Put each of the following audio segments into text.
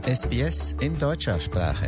SBS in deutscher Sprache.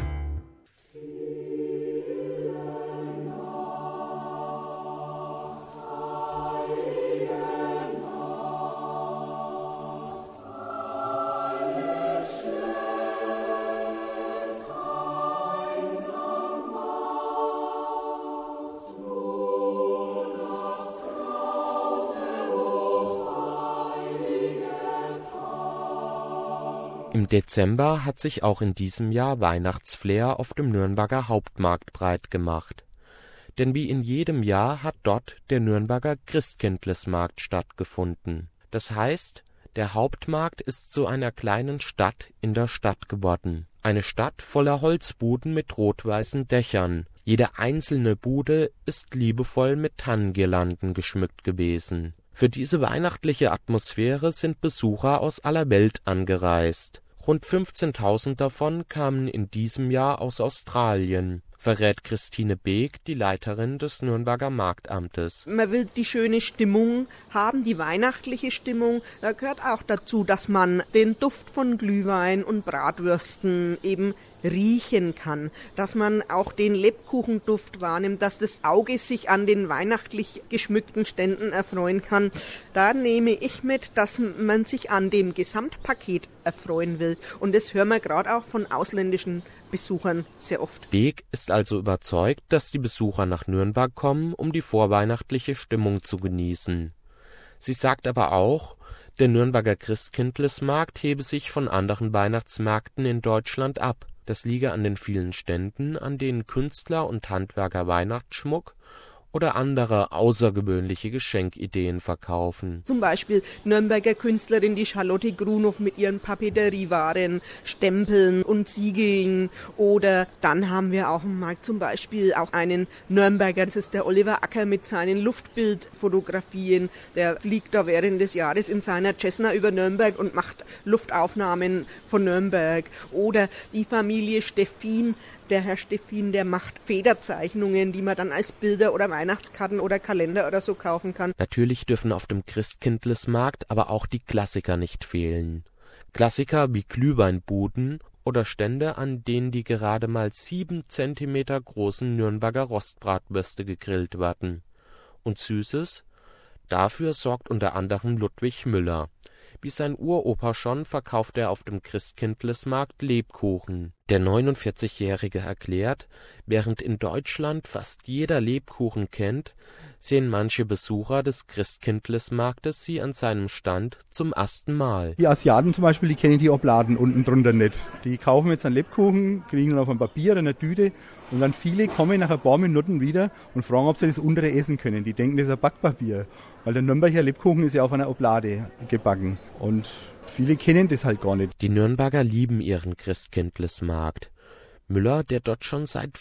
Im Dezember hat sich auch in diesem Jahr Weihnachtsflair auf dem Nürnberger Hauptmarkt breit gemacht. Denn wie in jedem Jahr hat dort der Nürnberger Christkindlesmarkt stattgefunden. Das heißt, der Hauptmarkt ist zu einer kleinen Stadt in der Stadt geworden. Eine Stadt voller Holzbuden mit rot-weißen Dächern. Jede einzelne Bude ist liebevoll mit Tannengirlanden geschmückt gewesen. Für diese weihnachtliche Atmosphäre sind Besucher aus aller Welt angereist. Rund 15.000 davon kamen in diesem Jahr aus Australien, verrät Christine Beek, die Leiterin des Nürnberger Marktamtes. Man will die schöne Stimmung haben, die weihnachtliche Stimmung. Da gehört auch dazu, dass man den Duft von Glühwein und Bratwürsten eben riechen kann, dass man auch den Lebkuchenduft wahrnimmt, dass das Auge sich an den weihnachtlich geschmückten Ständen erfreuen kann. Da nehme ich mit, dass man sich an dem Gesamtpaket erfreuen will. Und das hören wir gerade auch von ausländischen Besuchern sehr oft. Beek ist also überzeugt, dass die Besucher nach Nürnberg kommen, um die vorweihnachtliche Stimmung zu genießen. Sie sagt aber auch, der Nürnberger Christkindlesmarkt hebe sich von anderen Weihnachtsmärkten in Deutschland ab. Das liege an den vielen Ständen, an denen Künstler und Handwerker Weihnachtsschmuck oder andere außergewöhnliche Geschenkideen verkaufen. Zum Beispiel Nürnberger Künstlerin die Charlotte Grunow mit ihren Papeteriewaren, Stempeln und Siegeln. Oder dann haben wir auch im Markt zum Beispiel auch einen Nürnberger, das ist der Oliver Acker mit seinen Luftbildfotografien. Der fliegt da während des Jahres in seiner Cessna über Nürnberg und macht Luftaufnahmen von Nürnberg. Oder die Familie Steffin, der Herr Steffin, der macht Federzeichnungen, die man dann als Bilder oder Weihnachtskarten oder Kalender oder so kaufen kann. Natürlich dürfen auf dem Christkindlesmarkt aber auch die Klassiker nicht fehlen. Klassiker wie Glühweinbuden oder Stände, an denen die gerade mal 7 Zentimeter großen Nürnberger Rostbratwürste gegrillt werden. Und Süßes? Dafür sorgt unter anderem Ludwig Müller. Wie sein Uropa schon, verkauft er auf dem Christkindlesmarkt Lebkuchen. Der 49-Jährige erklärt, während in Deutschland fast jeder Lebkuchen kennt, sehen manche Besucher des Christkindlesmarktes sie an seinem Stand zum ersten Mal. Die Asiaten zum Beispiel, die kennen die Obladen unten drunter nicht. Die kaufen jetzt einen Lebkuchen, kriegen ihn auf ein Papier oder eine Tüte und dann viele kommen nach ein paar Minuten wieder und fragen, ob sie das untere essen können. Die denken, das ist ein Backpapier, weil der Nürnberger Lebkuchen ist ja auf einer Oblade gebacken und viele kennen das halt gar nicht. Die Nürnberger lieben ihren Christkindlesmarkt. Müller, der dort schon seit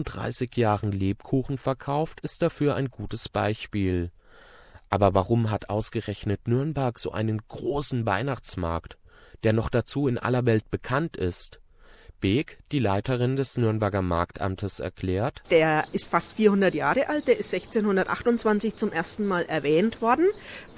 35 Jahren Lebkuchen verkauft, ist dafür ein gutes Beispiel. Aber warum hat ausgerechnet Nürnberg so einen großen Weihnachtsmarkt, der noch dazu in aller Welt bekannt ist? Beek, die Leiterin des Nürnberger Marktamtes, erklärt: Der ist fast 400 Jahre alt, der ist 1628 zum ersten Mal erwähnt worden,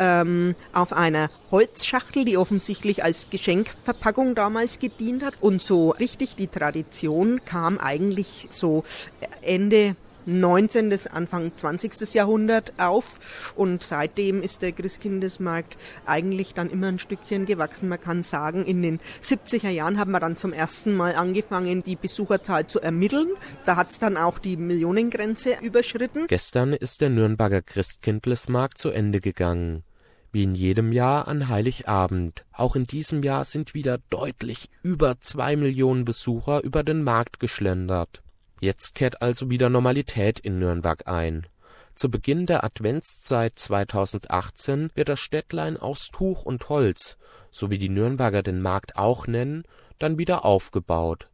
auf einer Holzschachtel, die offensichtlich als Geschenkverpackung damals gedient hat. Und so richtig die Tradition kam eigentlich so Ende 19. bis Anfang 20. Jahrhundert auf und seitdem ist der Christkindlesmarkt eigentlich dann immer ein Stückchen gewachsen. Man kann sagen, in den 70er Jahren haben wir dann zum ersten Mal angefangen, die Besucherzahl zu ermitteln. Da hat es dann auch die Millionengrenze überschritten. Gestern ist der Nürnberger Christkindlesmarkt zu Ende gegangen. Wie in jedem Jahr an Heiligabend. Auch in diesem Jahr sind wieder deutlich über 2 Millionen Besucher über den Markt geschlendert. Jetzt kehrt also wieder Normalität in Nürnberg ein. Zu Beginn der Adventszeit 2018 wird das Städtlein aus Tuch und Holz, so wie die Nürnberger den Markt auch nennen, dann wieder aufgebaut.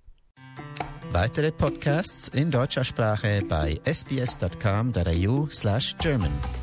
Weitere Podcasts in deutscher Sprache bei sbs.com.au/German.